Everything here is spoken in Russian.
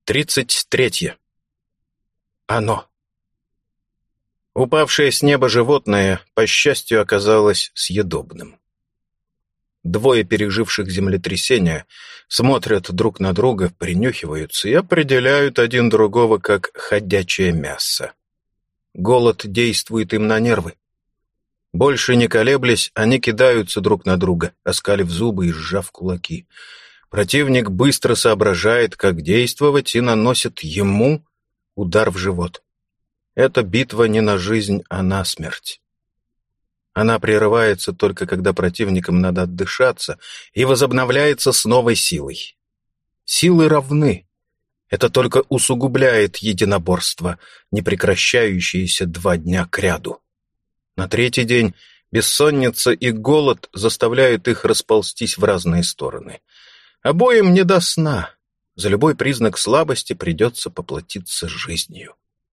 33. Оно. Упавшее с неба животное, по счастью, оказалось съедобным. Двое переживших землетрясение смотрят друг на друга, принюхиваются и определяют один другого как ходячее мясо. Голод действует им на нервы. Больше не колеблясь, они кидаются друг на друга, оскалив зубы и сжав кулаки. Противник быстро соображает, как действовать, и наносит ему удар в живот. Это битва не на жизнь, а на смерть. Она прерывается только когда противникам надо отдышаться, и возобновляется с новой силой. Силы равны. Это только усугубляет единоборство, не прекращающееся 2 дня кряду. На 3-й день бессонница и голод заставляют их расползтись в разные стороны. Обоим не до сна. За любой признак слабости придется поплатиться жизнью.